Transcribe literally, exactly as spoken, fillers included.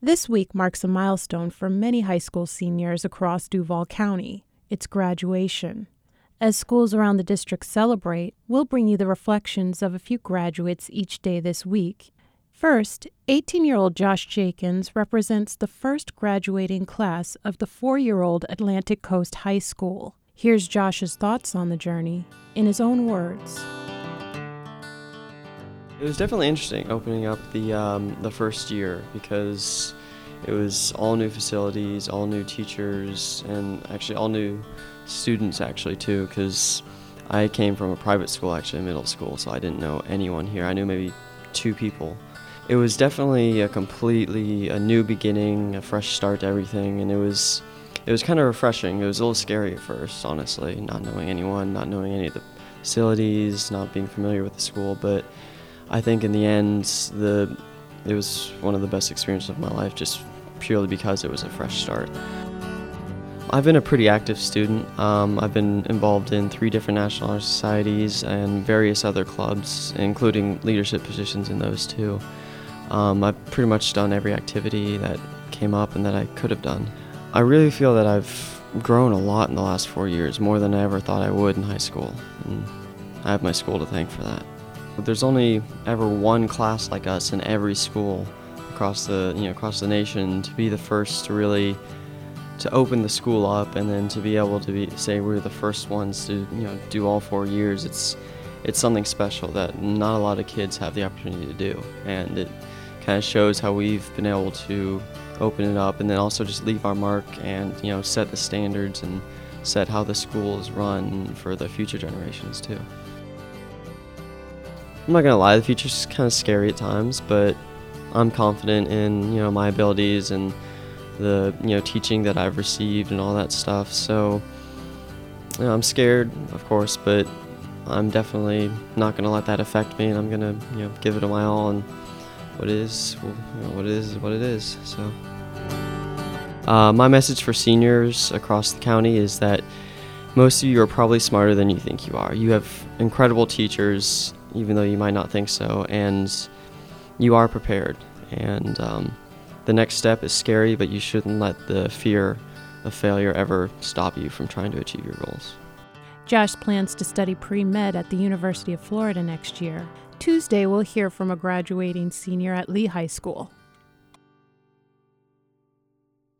This week marks a milestone for many high school seniors across Duval County. It's graduation. As schools around the district celebrate, we'll bring you the reflections of a few graduates each day this week. First, eighteen-year-old Josh Jakins represents the first graduating class of the four-year-old Atlantic Coast High School. Here's Josh's thoughts on the journey in his own words. It was definitely interesting opening up the um, the first year because it was all new facilities, all new teachers, and actually all new students actually too, because I came from a private school, actually middle school, so I didn't know anyone here. I knew maybe two people. It was definitely a completely a new beginning, a fresh start to everything, and it was it was kind of refreshing. It was a little scary at first, honestly, not knowing anyone, not knowing any of the facilities, not being familiar with the school, but I think in the end, the it was one of the best experiences of my life, just purely because it was a fresh start. I've been a pretty active student. Um, I've been involved in three different National Honor Societies and various other clubs, including leadership positions in those too. Um, I've pretty much done every activity that came up and that I could have done. I really feel that I've grown a lot in the last four years, more than I ever thought I would in high school, and I have my school to thank for that. There's only ever one class like us in every school across the you know across the nation. To be the first to really to open the school up, and then to be able to be say we're the first ones to you know do all four years, it's it's something special that not a lot of kids have the opportunity to do, and it kind of shows how we've been able to open it up and then also just leave our mark and you know set the standards and set how the school is run for the future generations too. I'm not gonna lie, the future's kind of scary at times, but I'm confident in you know my abilities and the you know teaching that I've received and all that stuff. So you know, I'm scared, of course, but I'm definitely not gonna let that affect me, and I'm gonna you know give it my all. And what it is, well, you know, what it is, is what it is. So uh, my message for seniors across the county is that most of you are probably smarter than you think you are. You have incredible teachers, even though you might not think so, and you are prepared. And um, the next step is scary, but you shouldn't let the fear of failure ever stop you from trying to achieve your goals. Josh plans to study pre-med at the University of Florida next year. Tuesday, we'll hear from a graduating senior at Lee High School.